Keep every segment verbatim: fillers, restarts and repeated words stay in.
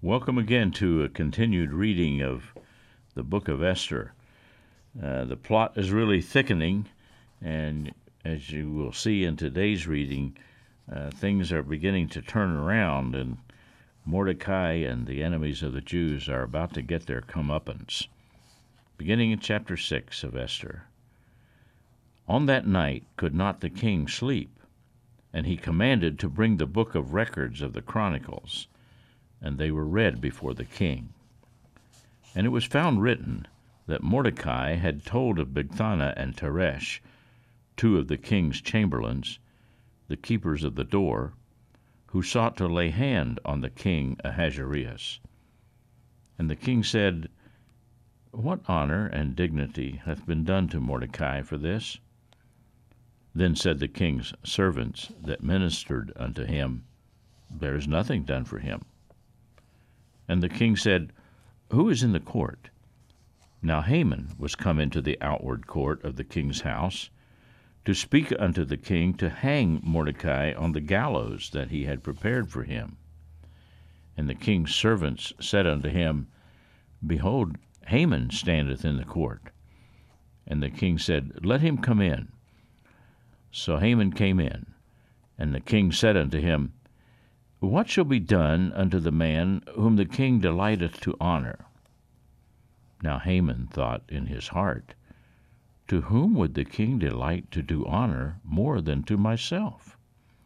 Welcome again to a continued reading of the book of Esther. Uh, the plot is really thickening, and as you will see in today's reading, uh, things are beginning to turn around, and Mordecai and the enemies of the Jews are about to get their comeuppance. Beginning in chapter six of Esther. On that night could not the king sleep, and he commanded to bring the book of records of the Chronicles, and they were read before the king. And it was found written that Mordecai had told of Bigthana and Teresh, two of the king's chamberlains, the keepers of the door, who sought to lay hand on the king Ahasuerus. And the king said, What honor and dignity hath been done to Mordecai for this? Then said the king's servants that ministered unto him, There is nothing done for him. And the king said, Who is in the court? Now Haman was come into the outward court of the king's house, to speak unto the king to hang Mordecai on the gallows that he had prepared for him. And the king's servants said unto him, Behold, Haman standeth in the court. And the king said, Let him come in. So Haman came in, and the king said unto him, What shall be done unto the man whom the king delighteth to honor? Now Haman thought in his heart, To whom would the king delight to do honor more than to myself?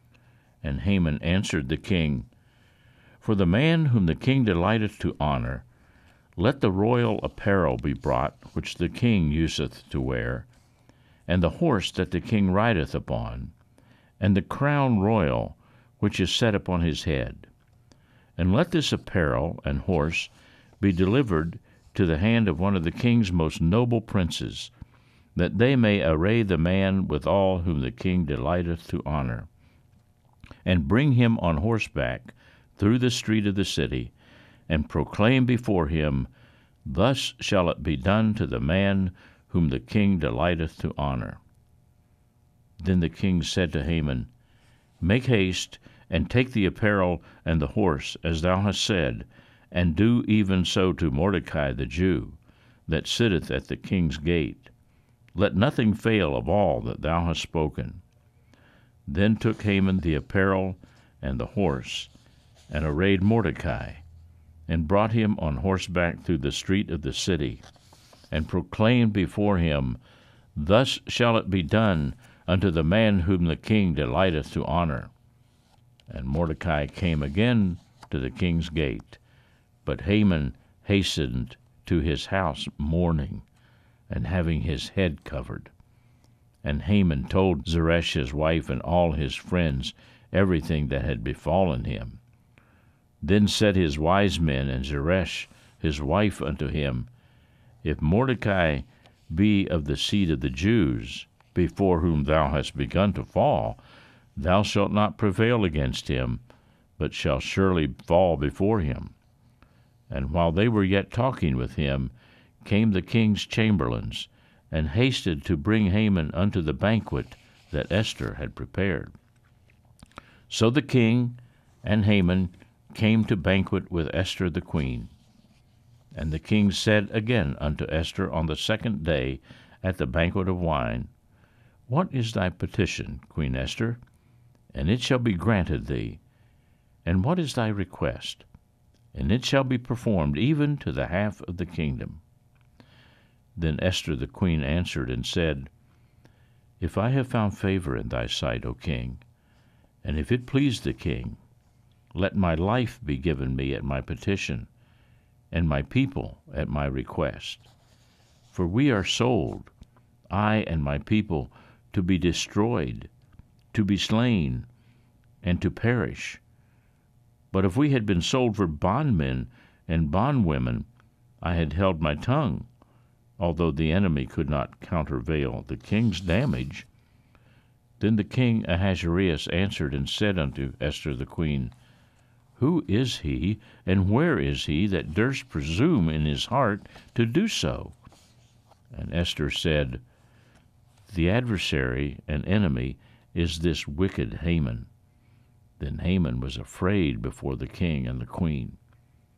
And Haman answered the king, For the man whom the king delighteth to honor, let the royal apparel be brought which the king useth to wear, and the horse that the king rideth upon, and the crown royal which is set upon his head. And let this apparel and horse be delivered to the hand of one of the king's most noble princes, that they may array the man withal whom the king delighteth to honor, and bring him on horseback through the street of the city, and proclaim before him, Thus shall it be done to the man whom the king delighteth to honor. Then the king said to Haman, Make haste, and take the apparel and the horse, as thou hast said, and do even so to Mordecai the Jew, that sitteth at the king's gate. Let nothing fail of all that thou hast spoken. Then took Haman the apparel and the horse, and arrayed Mordecai, and brought him on horseback through the street of the city, and proclaimed before him, Thus shall it be done unto the man whom the king delighteth to honor. And Mordecai came again to the king's gate, but Haman hastened to his house mourning, and having his head covered. And Haman told Zeresh his wife and all his friends everything that had befallen him. Then said his wise men and Zeresh his wife unto him, If Mordecai be of the seed of the Jews, before whom thou hast begun to fall, thou shalt not prevail against him, but shalt surely fall before him. And while they were yet talking with him, came the king's chamberlains, and hasted to bring Haman unto the banquet that Esther had prepared. So the king and Haman came to banquet with Esther the queen. And the king said again unto Esther on the second day at the banquet of wine, What is thy petition, Queen Esther? And it shall be granted thee. And what is thy request? And it shall be performed even to the half of the kingdom. Then Esther the queen answered and said, If I have found favor in thy sight, O king, and if it please the king, let my life be given me at my petition, and my people at my request. For we are sold, I and my people, to be destroyed, to be slain, and to perish. But if we had been sold for bondmen and bondwomen, I had held my tongue, although the enemy could not countervail the king's damage. Then the king Ahasuerus answered and said unto Esther the queen, Who is he, and where is he that durst presume in his heart to do so? And Esther said, The adversary and enemy is this wicked Haman. Then Haman was afraid before the king and the queen.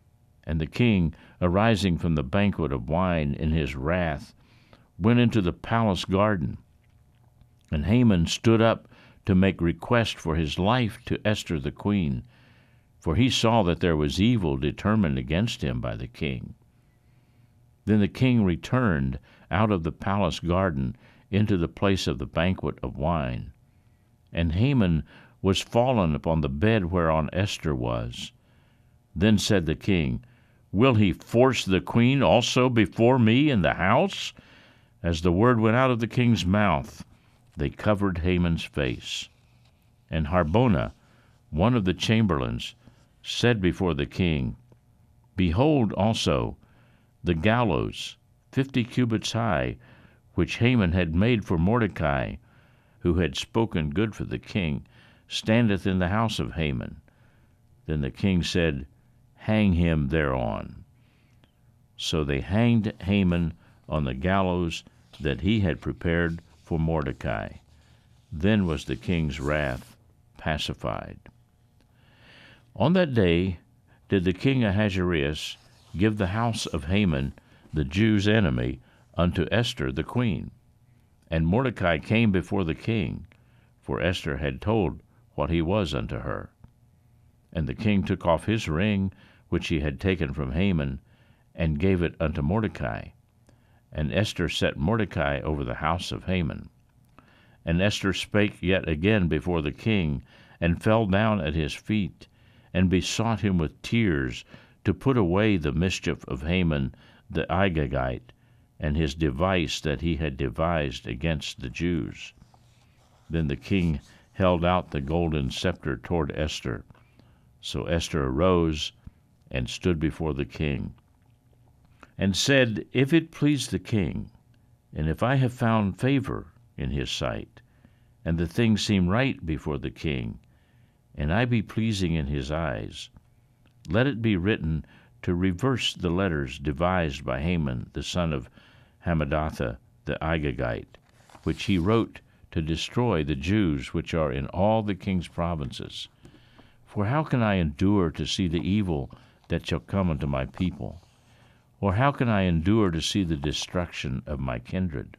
And the king, arising from the banquet of wine in his wrath, went into the palace garden. And Haman stood up to make request for his life to Esther the queen, for he saw that there was evil determined against him by the king. Then the king returned out of the palace garden into the place of the banquet of wine. And Haman was fallen upon the bed whereon Esther was. Then said the king, Will he force the queen also before me in the house? As the word went out of the king's mouth, they covered Haman's face. And Harbona, one of the chamberlains, said before the king, Behold also the gallows, fifty cubits high, which Haman had made for Mordecai, who had spoken good for the king, standeth in the house of Haman. Then the king said, Hang him thereon. So they hanged Haman on the gallows that he had prepared for Mordecai. Then was the king's wrath pacified. On that day did the king Ahasuerus give the house of Haman, the Jews' enemy, unto Esther the queen. And Mordecai came before the king, for Esther had told what he was unto her. And the king took off his ring, which he had taken from Haman, and gave it unto Mordecai. And Esther set Mordecai over the house of Haman. And Esther spake yet again before the king, and fell down at his feet, and besought him with tears to put away the mischief of Haman the Agagite, and his device that he had devised against the Jews. Then the king held out the golden scepter toward Esther. So Esther arose and stood before the king, and said, If it please the king, and if I have found favor in his sight, and the thing seem right before the king, and I be pleasing in his eyes, let it be written to reverse the letters devised by Haman the son of Hammedatha the Agagite, which he wrote to destroy the Jews which are in all the king's provinces. For how can I endure to see the evil that shall come unto my people? Or how can I endure to see the destruction of my kindred?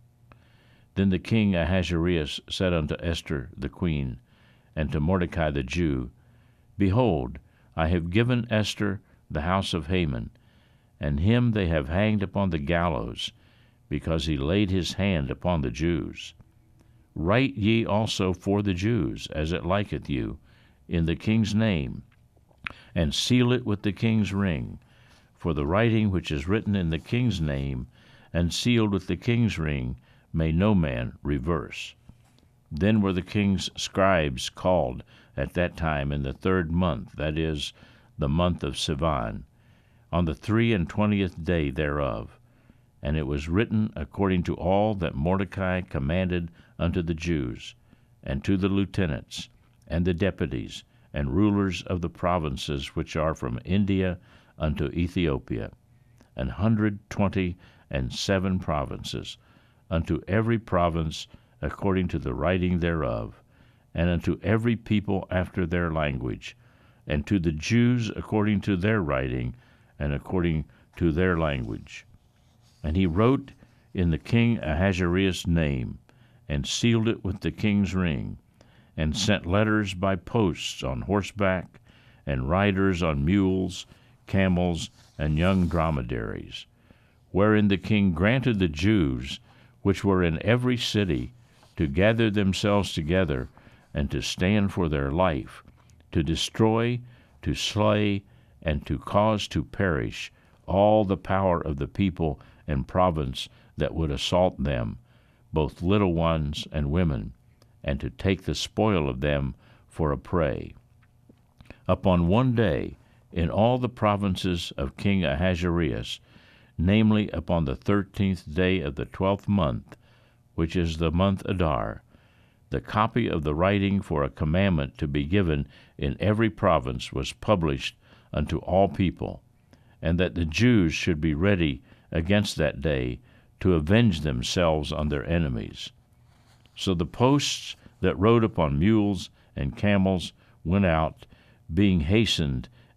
Then the king Ahasuerus said unto Esther the queen, and to Mordecai the Jew, Behold, I have given Esther the house of Haman, and him they have hanged upon the gallows, because he laid his hand upon the Jews. Write ye also for the Jews, as it liketh you, in the king's name, and seal it with the king's ring, for the writing which is written in the king's name, and sealed with the king's ring, may no man reverse. Then were the king's scribes called at that time in the third month, that is, the month of Sivan, on the three and twentieth day thereof. And it was written according to all that Mordecai commanded unto the Jews, and to the lieutenants, and the deputies, and rulers of the provinces which are from India unto Ethiopia, an hundred twenty and seven provinces, unto every province according to the writing thereof, and unto every people after their language, and to the Jews according to their writing, and according to their language. And he wrote in the king Ahasuerus' name, and sealed it with the king's ring, and sent letters by posts on horseback, and riders on mules, camels, and young dromedaries, wherein the king granted the Jews, which were in every city, to gather themselves together, and to stand for their life, to destroy, to slay, and to cause to perish all the power of the people and province that would assault them, both little ones and women, and to take the spoil of them for a prey. Upon one day, in all the provinces of King Ahasuerus, namely upon the thirteenth day of the twelfth month, which is the month Adar, the copy of the writing for a commandment to be given in every province was published unto all people, and that the Jews should be ready against that day to avenge themselves on their enemies. So the posts that rode upon mules and camels went out, being hastened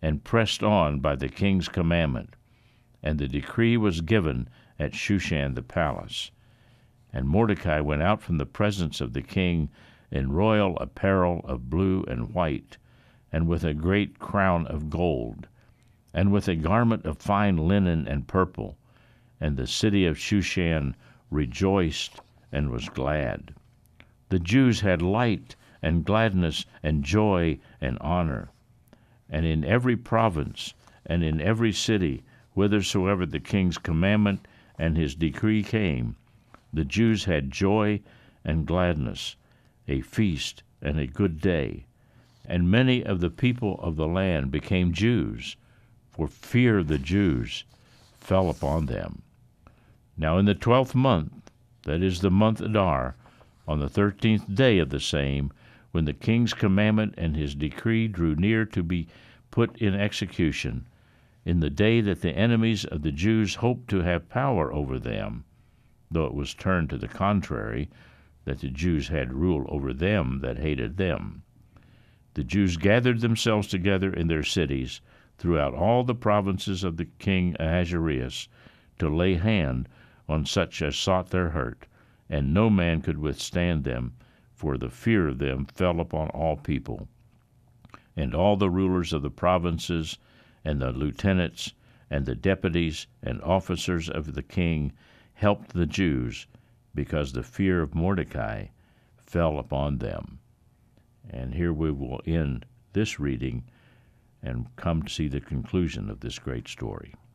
and pressed on by the king's commandment. And the decree was given at Shushan the palace. And Mordecai went out from the presence of the king in royal apparel of blue and white, and with a great crown of gold, and with a garment of fine linen and purple. And the city of Shushan rejoiced and was glad. The Jews had light and gladness and joy and honor. And in every province and in every city, whithersoever the king's commandment and his decree came, the Jews had joy and gladness, a feast and a good day. And many of the people of the land became Jews, for fear of the Jews fell upon them. Now in the twelfth month, that is the month Adar, on the thirteenth day of the same, when the king's commandment and his decree drew near to be put in execution, in the day that the enemies of the Jews hoped to have power over them, though it was turned to the contrary, that the Jews had rule over them that hated them. The Jews gathered themselves together in their cities throughout all the provinces of the king Ahasuerus to lay hand on such as sought their hurt, and no man could withstand them, for the fear of them fell upon all people. And all the rulers of the provinces, and the lieutenants, and the deputies, and officers of the king helped the Jews, because the fear of Mordecai fell upon them. And here we will end this reading and come to see the conclusion of this great story.